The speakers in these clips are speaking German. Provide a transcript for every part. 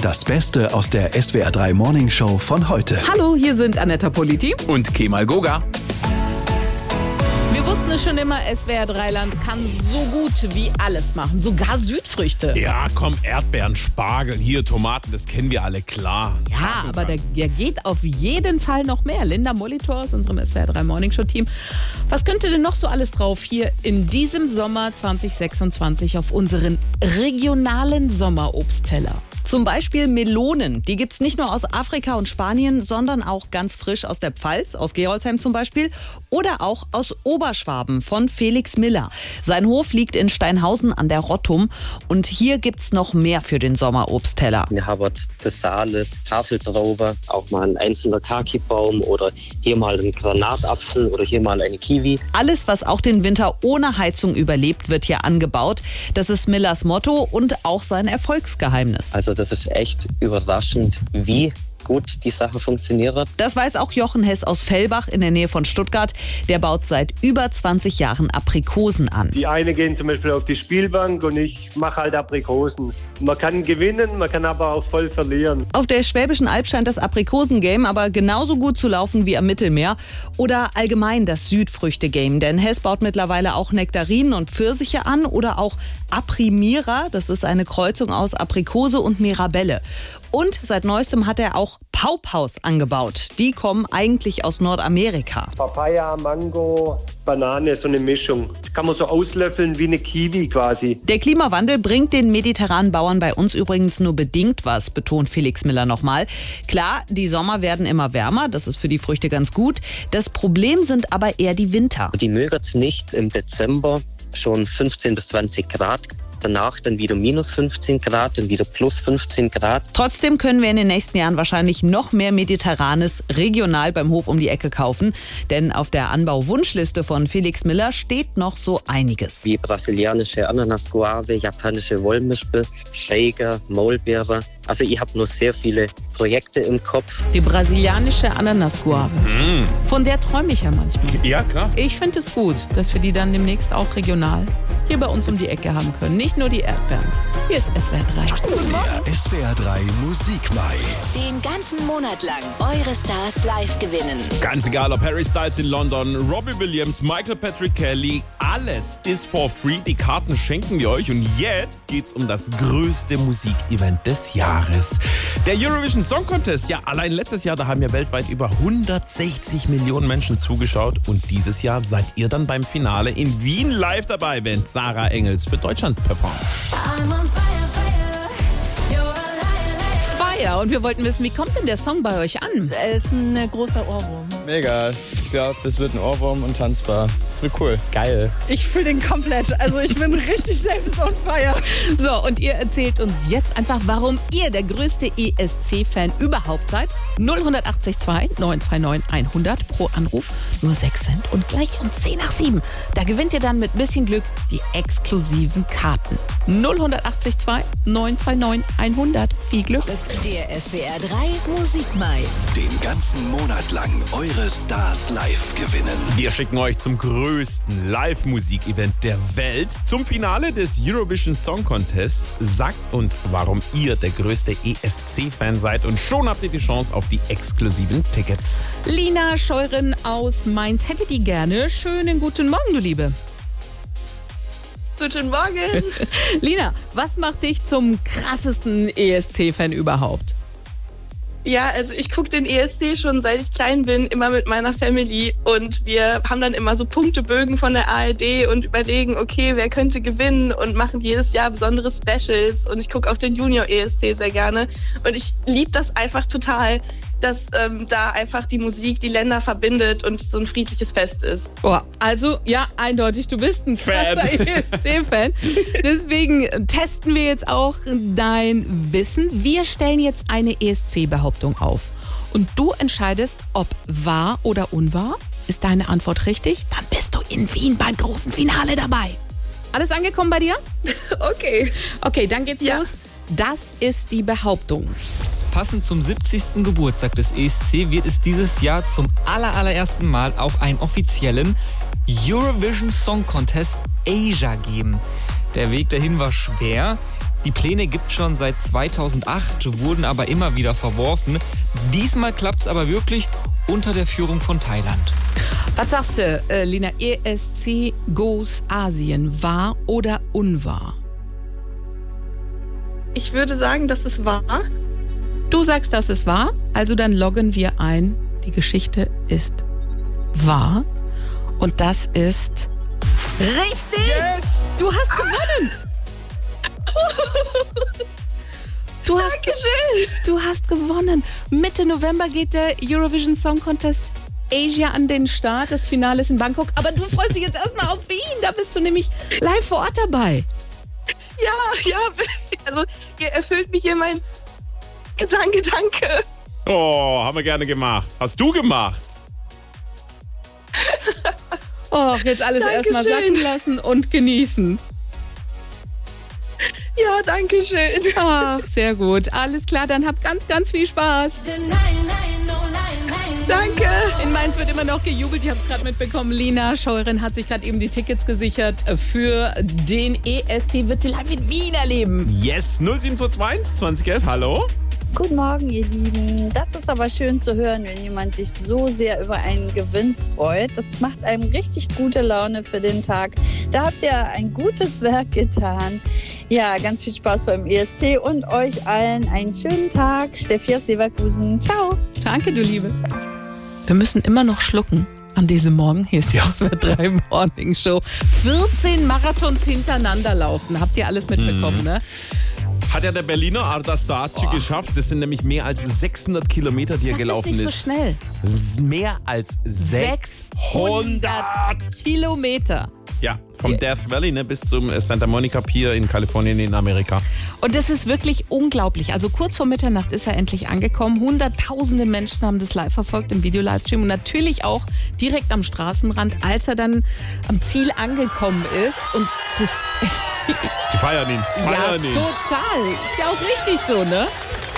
Das Beste aus der SWR3 Morning Show von heute. Hallo, hier sind Anetta Politi und Kemal Goga. Wir wussten es schon immer, SWR3-Land kann so gut wie alles machen, sogar Südfrüchte. Ja, komm, Erdbeeren, Spargel, hier Tomaten, das kennen wir alle, klar. Ja, aber da geht auf jeden Fall noch mehr. Linda Molitor aus unserem SWR3 Morning Show Team. Was könnte denn noch so alles drauf hier in diesem Sommer 2026 auf unseren regionalen Sommerobstteller? Zum Beispiel Melonen. Die gibt's nicht nur aus Afrika und Spanien, sondern auch ganz frisch aus der Pfalz, aus Gerolzheim zum Beispiel. Oder auch aus Oberschwaben von Felix Miller. Sein Hof liegt in Steinhausen an der Rottum. Und hier gibt's noch mehr für den Sommerobstteller. Wir haben das Sales, Tafeltraube, auch mal ein einzelner Kaki-Baum oder hier mal ein Granatapfel oder hier mal eine Kiwi. Alles, was auch den Winter ohne Heizung überlebt, wird hier angebaut. Das ist Millers Motto und auch sein Erfolgsgeheimnis. Also das ist echt überraschend, wie gut die Sache funktioniert. Das weiß auch Jochen Hess aus Fellbach in der Nähe von Stuttgart. Der baut seit über 20 Jahren Aprikosen an. Die eine gehen zum Beispiel auf die Spielbank und ich mache halt Aprikosen. Man kann gewinnen, man kann aber auch voll verlieren. Auf der Schwäbischen Alb scheint das Aprikosen-Game aber genauso gut zu laufen wie am Mittelmeer. Oder allgemein das Südfrüchte-Game. Denn Hess baut mittlerweile auch Nektarinen und Pfirsiche an oder auch Aprimira. Das ist eine Kreuzung aus Aprikose und Mirabelle. Und seit neuestem hat er auch Paupaus angebaut. Die kommen eigentlich aus Nordamerika. Papaya, Mango, Banane, so eine Mischung. Das kann man so auslöffeln wie eine Kiwi quasi. Der Klimawandel bringt den mediterranen Bauern bei uns übrigens nur bedingt was, betont Felix Miller nochmal. Klar, die Sommer werden immer wärmer, das ist für die Früchte ganz gut. Das Problem sind aber eher die Winter. Die mögen es nicht im Dezember schon 15 bis 20 Grad. Danach dann wieder minus 15 Grad, dann wieder plus 15 Grad. Trotzdem können wir in den nächsten Jahren wahrscheinlich noch mehr Mediterranes regional beim Hof um die Ecke kaufen. Denn auf der Anbauwunschliste von Felix Miller steht noch so einiges. Wie brasilianische Ananas-Guave, japanische Wollmispel, Shaker, Maulbeere. Also ich habe nur sehr viele Projekte im Kopf. Die brasilianische Ananas-Guave. Von der träume ich ja manchmal. Ja, klar. Ich finde es gut, dass wir die dann demnächst auch regional hier bei uns um die Ecke haben können. Nicht nur die Erdbeeren. Hier ist SWR3. Der SWR3 Musikmai. Den ganzen Monat lang eure Stars live gewinnen. Ganz egal, ob Harry Styles in London, Robbie Williams, Michael Patrick Kelly, alles ist for free. Die Karten schenken wir euch. Und jetzt geht's um das größte Musikevent des Jahres. Der Eurovision Song Contest. Ja, allein letztes Jahr, da haben ja weltweit über 160 Millionen Menschen zugeschaut. Und dieses Jahr seid ihr dann beim Finale in Wien live dabei, wenn Sarah Engels für Deutschland performt. Fire. Und wir wollten wissen, wie kommt denn der Song bei euch an? Er ist ein großer Ohrwurm. Mega. Ich glaube, das wird ein Ohrwurm und tanzbar. Das wird cool. Geil. Ich fühle den komplett. Also ich bin richtig selbst on fire. So, und ihr erzählt uns jetzt einfach, warum ihr der größte ESC-Fan überhaupt seid. 08029 929 100 pro Anruf, nur 6 Cent und gleich um 10 nach 7. Da gewinnt ihr dann mit ein bisschen Glück die exklusiven Karten. 08029 929 100. Viel Glück. Der SWR3 Musikmai. Den ganzen Monat lang eure Stars live gewinnen. Wir schicken euch zum größten Live-Musik-Event der Welt. Zum Finale des Eurovision Song Contests. Sagt uns, warum ihr der größte ESC-Fan seid. Und schon habt ihr die Chance auf die exklusiven Tickets. Lina Scheuren aus Mainz hätte die gerne. Schönen guten Morgen, du Liebe. Guten Morgen. Lina, was macht dich zum krassesten ESC-Fan überhaupt? Ja, also ich gucke den ESC schon seit ich klein bin, immer mit meiner Family. Und wir haben dann immer so Punktebögen von der ARD und überlegen, okay, wer könnte gewinnen und machen jedes Jahr besondere Specials. Und ich gucke auch den Junior-ESC sehr gerne. Und ich liebe das einfach total, dass da einfach die Musik die Länder verbindet und so ein friedliches Fest ist. Oh, also, ja, eindeutig, du bist ein krasser ESC-Fan. Deswegen testen wir jetzt auch dein Wissen. Wir stellen jetzt eine ESC-Behauptung auf. Und du entscheidest, ob wahr oder unwahr. Ist deine Antwort richtig? Dann bist du in Wien beim großen Finale dabei. Alles angekommen bei dir? Okay. Okay, dann geht's los. Das ist die Behauptung. Passend zum 70. Geburtstag des ESC wird es dieses Jahr zum allerersten Mal auch einen offiziellen Eurovision Song Contest Asia geben. Der Weg dahin war schwer. Die Pläne gibt es schon seit 2008, wurden aber immer wieder verworfen. Diesmal klappt es aber wirklich unter der Führung von Thailand. Was sagst du, Lina? ESC Goes Asien, wahr oder unwahr? Ich würde sagen, dass es wahr. Du sagst, dass es wahr, also dann loggen wir ein. Die Geschichte ist wahr und das ist richtig. Yes! Du hast gewonnen. Du hast gewonnen. Mitte November geht der Eurovision Song Contest Asia an den Start. Das Finale ist in Bangkok. Aber du freust dich jetzt erstmal auf Wien. Da bist du nämlich live vor Ort dabei. Ja, also ihr erfüllt mich hier mein Gedanke, danke. Oh, haben wir gerne gemacht. Hast du gemacht? Oh, jetzt alles erstmal sacken lassen und genießen. Ja, danke schön. Ach, sehr gut. Alles klar, dann habt ganz, ganz viel Spaß. Danke. In Mainz wird immer noch gejubelt. Ich habe es gerade mitbekommen. Lina Scheuren hat sich gerade eben die Tickets gesichert für den ESC. Wird sie live in Wien erleben. Yes, 07221 2011, hallo? Guten Morgen, ihr Lieben. Das ist aber schön zu hören, wenn jemand sich so sehr über einen Gewinn freut. Das macht einem richtig gute Laune für den Tag. Da habt ihr ein gutes Werk getan. Ja, ganz viel Spaß beim ESC und euch allen einen schönen Tag. Steffi aus Leverkusen. Ciao. Danke, du Liebe. Wir müssen immer noch schlucken an diesem Morgen. Hier ist die SWR 3 Morning Show. 14 Marathons hintereinander laufen. Habt ihr alles mitbekommen, ne? Hat ja der Berliner Ardas Saatchi geschafft. Das sind nämlich mehr als 600 Kilometer, die er gelaufen ist. Das ist nicht so schnell. Mehr als 600 Kilometer. Ja, vom Death Valley bis zum Santa Monica Pier in Kalifornien in Amerika. Und das ist wirklich unglaublich. Also kurz vor Mitternacht ist er endlich angekommen. Hunderttausende Menschen haben das live verfolgt im Video-Livestream und natürlich auch direkt am Straßenrand, als er dann am Ziel angekommen ist. Und das die feiern ihn. Ja, total. Ist ja auch richtig so, ne?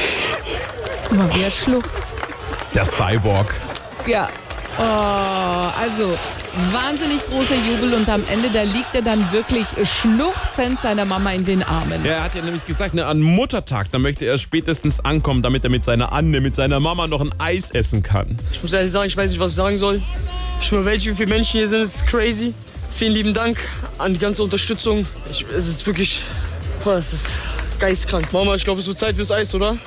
Guck mal, wie er schluchzt. Der Cyborg. Ja. Oh, also wahnsinnig großer Jubel und am Ende, da liegt er dann wirklich schluchzend seiner Mama in den Armen. Ja, er hat ja nämlich gesagt, ne, an Muttertag, da möchte er spätestens ankommen, damit er mit seiner Anne, mit seiner Mama noch ein Eis essen kann. Ich muss ehrlich sagen, ich weiß nicht, was ich sagen soll. Ich schwöre, wie viele Menschen hier sind, es ist crazy. Vielen lieben Dank an die ganze Unterstützung. Es ist wirklich, es ist geistkrank. Mama, ich glaube, es wird Zeit fürs Eis, oder?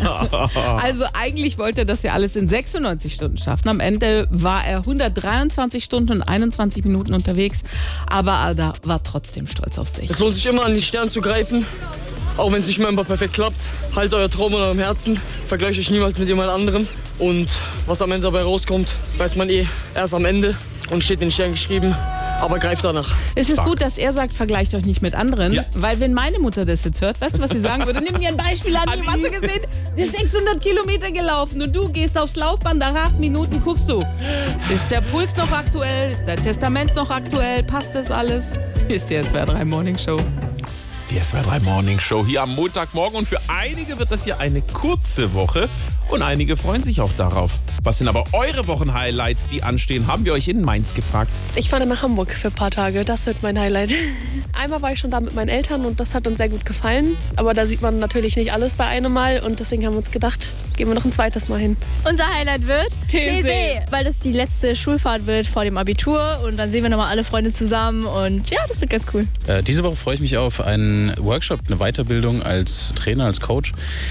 Also eigentlich wollte er das ja alles in 96 Stunden schaffen. Am Ende war er 123 Stunden und 21 Minuten unterwegs. Aber Arda war trotzdem stolz auf sich. Es lohnt sich immer, an die Sterne zu greifen. Auch wenn es nicht immer perfekt klappt. Haltet euer Traum in eurem Herzen. Vergleicht euch niemals mit jemand anderem. Und was am Ende dabei rauskommt, weiß man erst am Ende. Und steht in den Sternen geschrieben. Aber greift danach. Es ist gut, dass er sagt, vergleicht euch nicht mit anderen. Ja. Weil wenn meine Mutter das jetzt hört, weißt du, was sie sagen würde? Nimm dir ein Beispiel an, hast du gesehen? Der ist 600 Kilometer gelaufen und du gehst aufs Laufband, nach 8 Minuten guckst du. Ist der Puls noch aktuell? Ist der Testament noch aktuell? Passt das alles? Hier ist die SWR 3 Morning Show. Die SWR 3 Morning Show hier am Montagmorgen. Und für einige wird das hier eine kurze Woche. Und einige freuen sich auch darauf. Was sind aber eure Wochenhighlights, die anstehen, haben wir euch in Mainz gefragt. Ich fahre nach Hamburg für ein paar Tage, das wird mein Highlight. Einmal war ich schon da mit meinen Eltern und das hat uns sehr gut gefallen. Aber da sieht man natürlich nicht alles bei einem Mal und deswegen haben wir uns gedacht, gehen wir noch ein zweites Mal hin. Unser Highlight wird Teesee, weil das die letzte Schulfahrt wird vor dem Abitur und dann sehen wir nochmal alle Freunde zusammen und ja, das wird ganz cool. Diese Woche freue ich mich auf einen Workshop, eine Weiterbildung als Trainer, als Coach.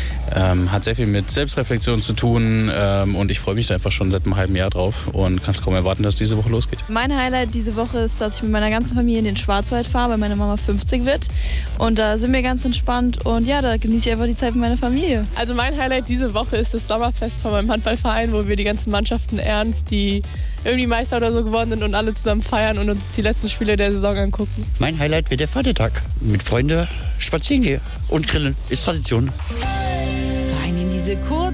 Hat sehr viel mit Selbstreflexion zu tun und ich freue mich da einfach schon seit einem halben Jahr drauf und kann es kaum erwarten, dass diese Woche losgeht. Mein Highlight diese Woche ist, dass ich mit meiner ganzen Familie in den Schwarzwald fahre, weil meine Mama 50 wird und da sind wir ganz entspannt und ja, da genieße ich einfach die Zeit mit meiner Familie. Also mein Highlight diese Woche ist das Sommerfest von meinem Handballverein, wo wir die ganzen Mannschaften ehren, die irgendwie Meister oder so geworden sind und alle zusammen feiern und uns die letzten Spiele der Saison angucken. Mein Highlight wird der Vatertag. Mit Freunden spazieren gehen und grillen. Ist Tradition. Rein in diese kurze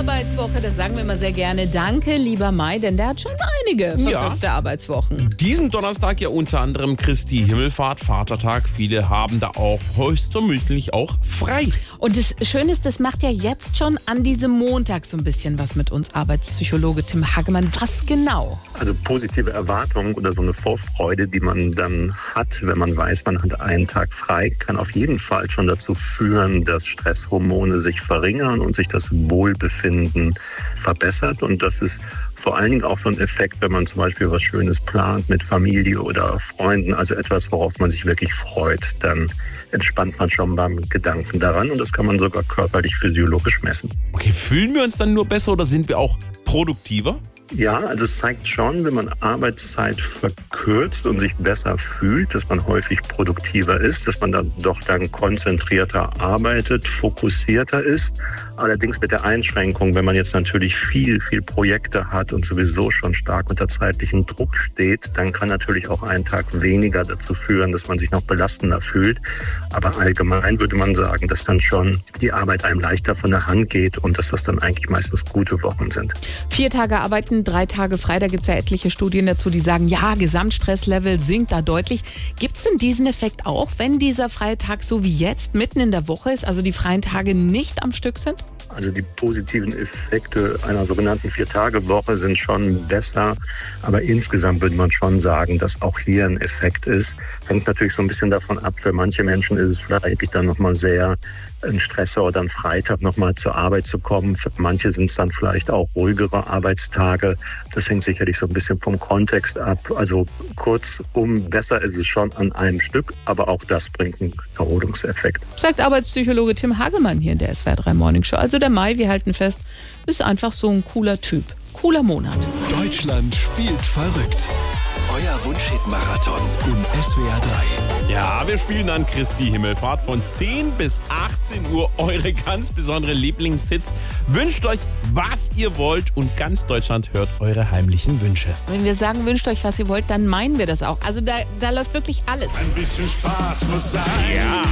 Arbeitswoche, das sagen wir immer sehr gerne. Danke, lieber Mai, denn der hat schon einige verkürzte Arbeitswochen. Diesen Donnerstag ja unter anderem Christi Himmelfahrt, Vatertag. Viele haben da auch höchstvermutlich auch frei. Und das Schöne ist, das macht ja jetzt schon an diesem Montag so ein bisschen was mit uns, Arbeitspsychologe Tim Hagemann. Was genau? Also positive Erwartungen oder so eine Vorfreude, die man dann hat, wenn man weiß, man hat einen Tag frei, kann auf jeden Fall schon dazu führen, dass Stresshormone sich verringern und sich das Wohlbefinden verbessert. Und das ist vor allen Dingen auch so ein Effekt, wenn man zum Beispiel was Schönes plant mit Familie oder Freunden, also etwas, worauf man sich wirklich freut, dann entspannt man schon beim Gedanken daran und das kann man sogar körperlich physiologisch messen. Okay, fühlen wir uns dann nur besser oder sind wir auch produktiver? Ja, also es zeigt schon, wenn man Arbeitszeit verkürzt und sich besser fühlt, dass man häufig produktiver ist, dass man dann doch dann konzentrierter arbeitet, fokussierter ist. Allerdings mit der Einschränkung, wenn man jetzt natürlich viel Projekte hat und sowieso schon stark unter zeitlichem Druck steht, dann kann natürlich auch ein Tag weniger dazu führen, dass man sich noch belastender fühlt. Aber allgemein würde man sagen, dass dann schon die Arbeit einem leichter von der Hand geht und dass das dann eigentlich meistens gute Wochen sind. 4 Tage arbeiten, 3 Tage frei, da gibt es ja etliche Studien dazu, die sagen, ja, Gesamtstresslevel sinkt da deutlich. Gibt es denn diesen Effekt auch, wenn dieser freie Tag so wie jetzt mitten in der Woche ist, also die freien Tage nicht am Stück sind? Also die positiven Effekte einer sogenannten 4-Tage-Woche sind schon besser. Aber insgesamt würde man schon sagen, dass auch hier ein Effekt ist. Hängt natürlich so ein bisschen davon ab. Für manche Menschen ist es vielleicht dann nochmal sehr ein Stressor, dann Freitag nochmal zur Arbeit zu kommen. Für manche sind es dann vielleicht auch ruhigere Arbeitstage. Das hängt sicherlich so ein bisschen vom Kontext ab. Also kurzum, besser ist es schon an einem Stück. Aber auch das bringt einen Erholungseffekt. Sagt Arbeitspsychologe Tim Hagemann hier in der SWR 3 Morning Show. Also der Mai, wir halten fest, ist einfach so ein cooler Typ. Cooler Monat. Deutschland spielt verrückt. Euer Wunschhit-Marathon im SWR 3. Ja, wir spielen an Christi Himmelfahrt von 10 bis 18 Uhr eure ganz besonderen Lieblingshits. Wünscht euch, was ihr wollt und ganz Deutschland hört eure heimlichen Wünsche. Wenn wir sagen, wünscht euch, was ihr wollt, dann meinen wir das auch. Also da läuft wirklich alles. Ein bisschen Spaß muss sein. Ja.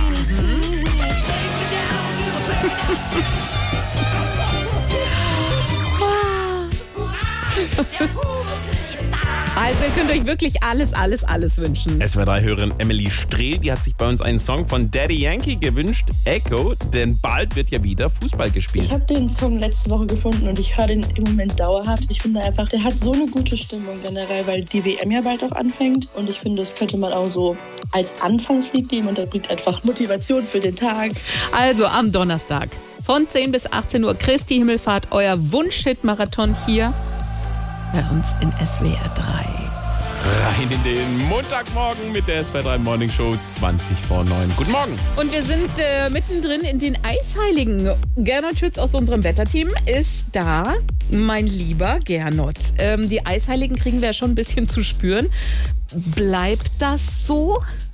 Also ihr könnt euch wirklich alles wünschen. SWR3-Hörerin Emily Strehl, die hat sich bei uns einen Song von Daddy Yankee gewünscht, Echo, denn bald wird ja wieder Fußball gespielt. Ich habe den Song letzte Woche gefunden und ich höre den im Moment dauerhaft. Ich finde einfach, der hat so eine gute Stimmung generell, weil die WM ja bald auch anfängt und ich finde, das könnte man auch so als Anfangslied geben und der bringt einfach Motivation für den Tag. Also am Donnerstag von 10 bis 18 Uhr Christi Himmelfahrt, euer Wunsch-Hit-Marathon hier bei uns in SWR 3. Rein in den Montagmorgen mit der SWR 3 Morning Show 20 vor 9. Guten Morgen. Und wir sind mittendrin in den Eisheiligen. Gernot Schütz aus unserem Wetterteam ist da. Mein lieber Gernot. Die Eisheiligen kriegen wir ja schon ein bisschen zu spüren. Bleibt das so?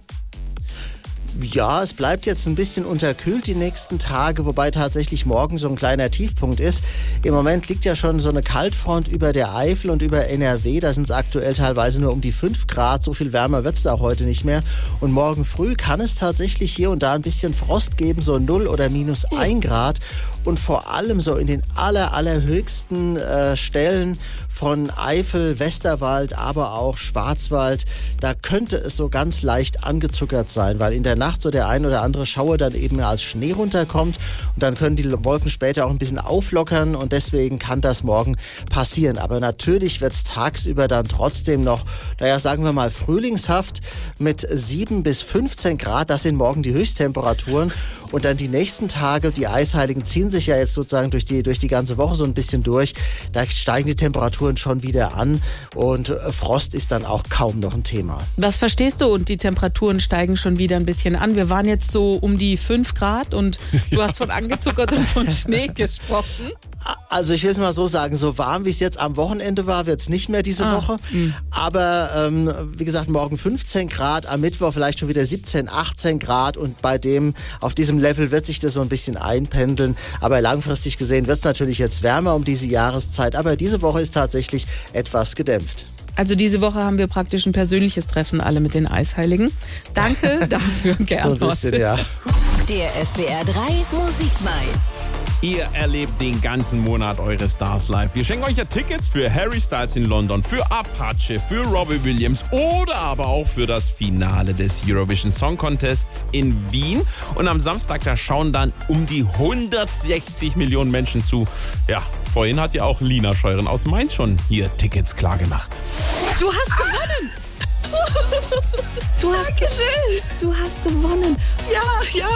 Ja, es bleibt jetzt ein bisschen unterkühlt die nächsten Tage, wobei tatsächlich morgen so ein kleiner Tiefpunkt ist. Im Moment liegt ja schon so eine Kaltfront über der Eifel und über NRW. Da sind es aktuell teilweise nur um die 5 Grad. So viel wärmer wird es auch heute nicht mehr. Und morgen früh kann es tatsächlich hier und da ein bisschen Frost geben, so 0 oder minus 1 Grad. Und vor allem so in den allerhöchsten Stellen von Eifel, Westerwald, aber auch Schwarzwald, da könnte es so ganz leicht angezuckert sein, weil in der Nacht so der ein oder andere Schauer dann eben als Schnee runterkommt und dann können die Wolken später auch ein bisschen auflockern und deswegen kann das morgen passieren. Aber natürlich wird es tagsüber dann trotzdem noch, sagen wir mal frühlingshaft mit 7 bis 15 Grad, das sind morgen die Höchsttemperaturen und dann die nächsten Tage, die Eisheiligen ziehen sich ja jetzt sozusagen durch die ganze Woche so ein bisschen durch, da steigen die Temperaturen schon wieder an und Frost ist dann auch kaum noch ein Thema. Was verstehst du? Und die Temperaturen steigen schon wieder ein bisschen an. Wir waren jetzt so um die 5 Grad und du hast von angezuckert und von Schnee gesprochen. Also ich will es mal so sagen, so warm wie es jetzt am Wochenende war, wird es nicht mehr diese Woche. Aber wie gesagt, morgen 15 Grad, am Mittwoch vielleicht schon wieder 17, 18 Grad und auf diesem Level wird sich das so ein bisschen einpendeln. Aber langfristig gesehen wird es natürlich jetzt wärmer um diese Jahreszeit. Aber diese Woche ist tatsächlich etwas gedämpft. Also diese Woche haben wir praktisch ein persönliches Treffen alle mit den Eisheiligen. Danke dafür, Gernot. So ein bisschen, ja. Der SWR 3 Musikmai. Ihr erlebt den ganzen Monat eure Stars live. Wir schenken euch ja Tickets für Harry Styles in London, für Apache, für Robbie Williams oder aber auch für das Finale des Eurovision Song Contests in Wien. Und am Samstag, da schauen dann um die 160 Millionen Menschen zu. Ja, vorhin hat ja auch Lina Scheuren aus Mainz schon hier Tickets klar gemacht. Du hast gewonnen! Du hast gewonnen. Ja.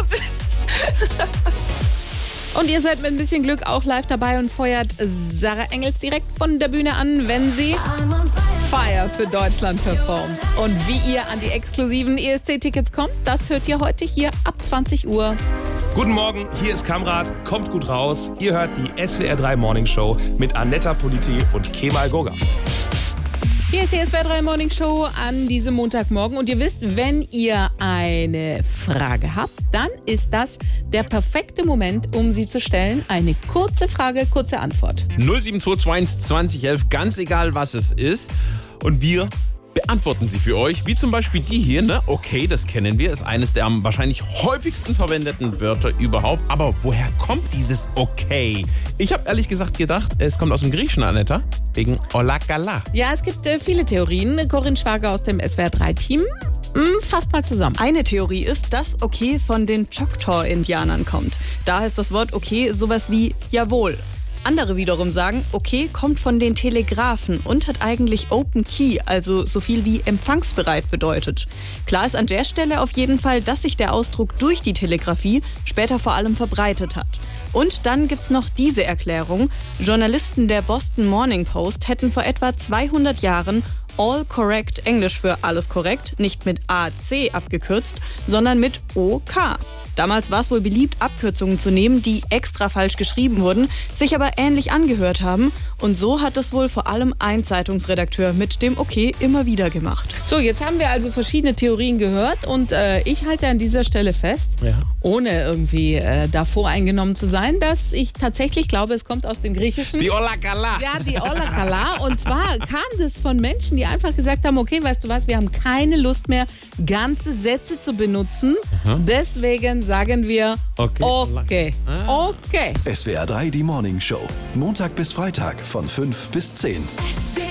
Und ihr seid mit ein bisschen Glück auch live dabei und feuert Sarah Engels direkt von der Bühne an, wenn sie Fire für Deutschland performt. Und wie ihr an die exklusiven ESC-Tickets kommt, das hört ihr heute hier ab 20 Uhr. Guten Morgen, hier ist Kamrat, kommt gut raus. Ihr hört die SWR 3 Morning Show mit Anetta Politi und Kemal Goga. Hier ist die SWR 3 Morning Show an diesem Montagmorgen. Und ihr wisst, wenn ihr eine Frage habt, dann ist das der perfekte Moment, um sie zu stellen. Eine kurze Frage, kurze Antwort. 07221 2011, ganz egal was es ist. Und wir beantworten sie für euch, wie zum Beispiel die hier, ne? Okay, das kennen wir, ist eines der am wahrscheinlich häufigsten verwendeten Wörter überhaupt. Aber woher kommt dieses Okay? Ich habe ehrlich gesagt gedacht, es kommt aus dem Griechischen, Anetta, wegen Olakala. Ja, es gibt viele Theorien. Corinne Schwager aus dem SWR 3-Team fasst mal zusammen. Eine Theorie ist, dass Okay von den Choctaw-Indianern kommt. Da heißt das Wort Okay sowas wie Jawohl. Andere wiederum sagen, okay kommt von den Telegraphen und hat eigentlich Open Key, also so viel wie empfangsbereit bedeutet. Klar ist an der Stelle auf jeden Fall, dass sich der Ausdruck durch die Telegrafie später vor allem verbreitet hat. Und dann gibt's noch diese Erklärung. Journalisten der Boston Morning Post hätten vor etwa 200 Jahren All Correct, Englisch für alles korrekt, nicht mit AC abgekürzt, sondern mit OK. Damals war es wohl beliebt, Abkürzungen zu nehmen, die extra falsch geschrieben wurden, sich aber ähnlich angehört haben. Und so hat es wohl vor allem ein Zeitungsredakteur mit dem OK immer wieder gemacht. So, jetzt haben wir also verschiedene Theorien gehört und ich halte an dieser Stelle fest, ohne irgendwie da voreingenommen zu sein, dass ich tatsächlich glaube, es kommt aus dem Griechischen. Die Olakala. Ja, die Olakala. Und zwar kam das von Menschen, die einfach gesagt haben, okay, weißt du was, wir haben keine Lust mehr, ganze Sätze zu benutzen. Deswegen sagen wir okay. SWR 3, die Morning Show. Montag bis Freitag von 5 bis 10. SWR